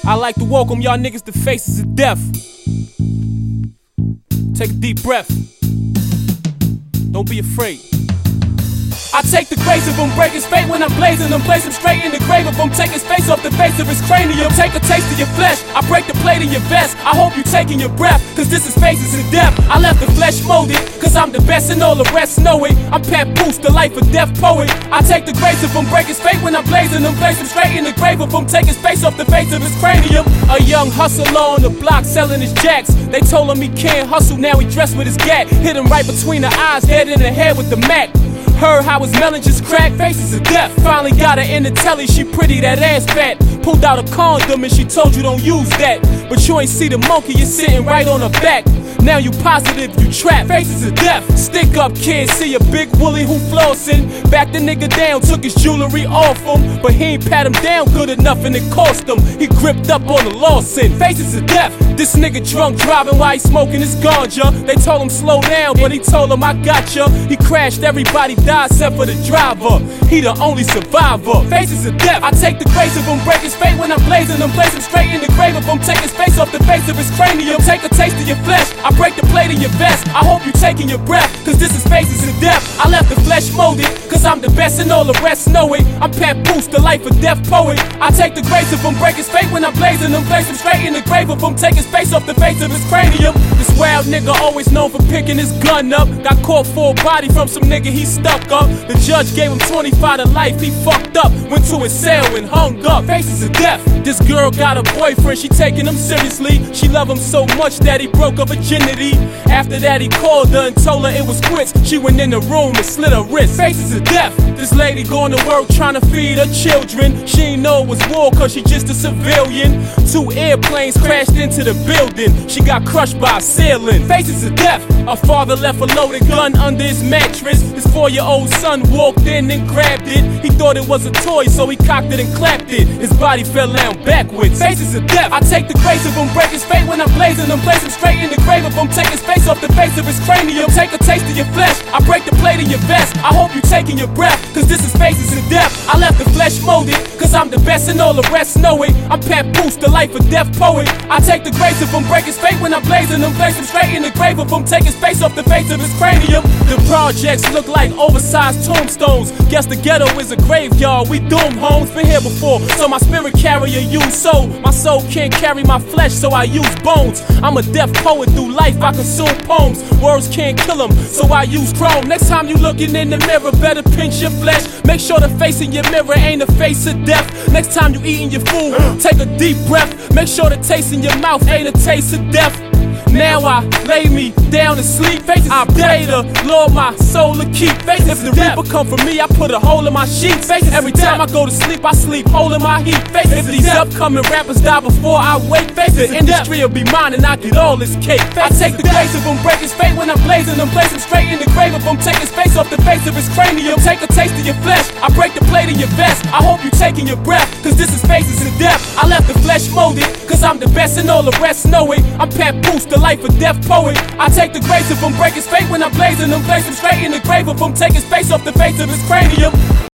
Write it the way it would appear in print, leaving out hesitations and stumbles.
I like to welcome y'all niggas to Faces of Death. Take a deep breath. Don't be afraid. I take the grace of him, break his fate when I'm blazing him, place him straight in the grave of him, take his face off the face of his cranium, take a taste of your flesh, I break the plate in your vest, I hope you taking your breath, cause this is Faces of Death. I left the flesh molded, cause I'm the best and all the rest know it. I'm Papoose, the life of death poet. I take the grace of him, break his fate when I'm blazing him, place him straight in the grave of him, take his face off the face of his cranium. A young hustler on the block selling his jacks, they told him he can't hustle, now he dressed with his gat, hit him right between the eyes, dead in the head with the Mac. Heard how his melon just cracked, Faces of Death. Finally got her in the telly, she pretty, that ass fat. Pulled out a condom and she told you don't use that. But you ain't see the monkey, you're sitting right on her back. Now you positive, you trapped, Faces of Death. Stick up kid, see a big woolly who flossing. Backed the nigga down, took his jewelry off him. But he ain't pat him down good enough and it cost him. He gripped up on the Lawson, Faces of Death. This nigga drunk driving while he smoking his ganja. They told him slow down, but he told him I gotcha. He crashed, everybody died except for the driver. He the only survivor, Faces of Death. I take the grace of him, break his fate when I'm blazing him, place him straight in the grave of him, take his face off the face of his cranium, take a taste of your flesh, I break the plate in your vest, I hope you taking your breath, cause this is Faces of Death. I left the flesh molded, cause I'm the best and all the rest know it. I'm Papoose, the life of death poet. I take the grace of him, break his fate when I'm blazing him, place him straight in the grave of him, take his face off the face of his cranium. This wild nigga always known for picking his gun up, got caught for a body from some nigga he stuck up. The judge gave him 25 to life, he fucked up, went to his cell and hung up, Faces of Death. This girl got a boyfriend, she taking him seriously. She love him so much that he broke her virginity. After that he called her and told her it was quits. She went in the room and slit her wrist, Faces of Death. This lady going to work trying to feed her children. She ain't know it was war cause she just a civilian. 2 airplanes crashed into the building. She got crushed by a ceiling, Faces of Death. Her father left a loaded gun under his mattress. His 4-year-old son walked in and grabbed it. He thought it was a toy so he cocked it and clapped it. His body fell down backwards, Faces of Death. I take the grace of him, break his fate when I'm blazing him, place him straight in the grave of him, take his face off the face of his cranium, take a taste of your flesh, I break the plate in your vest, I hope you taking your breath, cause this is Faces of Death. I left the flesh molded, cause I'm the best and all the rest know it. I'm Papoose, the life of death poet. I take the grace of him, break his fate when I'm blazing him, place him straight in the grave of him, take his face off the face of his cranium. The projects look like oversized tombstones. Guess the ghetto is a graveyard, we doomed homes. Been here before, so my spirit carry a used soul. My soul can't carry my flesh, so I use bones. I'm a deaf poet, through life I consume poems. Words can't kill them, so I use chrome. Next time you looking in the mirror, better pinch your flesh. Make sure the face in your mirror ain't a face of death. Next time you eating your food, take a deep breath. Make sure the taste in your mouth ain't a taste of death. Now I lay me down to sleep, Faces I pray to Lord my soul to keep. Faces if the reaper come for me, I put a hole in my sheets. Faces every time I go to sleep, I sleep holding my heat. Faces if these upcoming rappers die before I wake, Faces the industry will be mine and I get all this cake. I take the grace of him, break his fate when I'm blazing him, place him straight in the grave of him, take his face off the face of his cranium, take a taste of your flesh, I break the plate in your vest, I hope you taking your breath, cause this is Faces of Death. I left the flesh molded, cause I'm the best and all the rest know it. I'm Papoose, the life of death poet. I take the grace of him, break his fate when I'm blazing him, place him straight in the grave of him, take his face off the face of his cranium.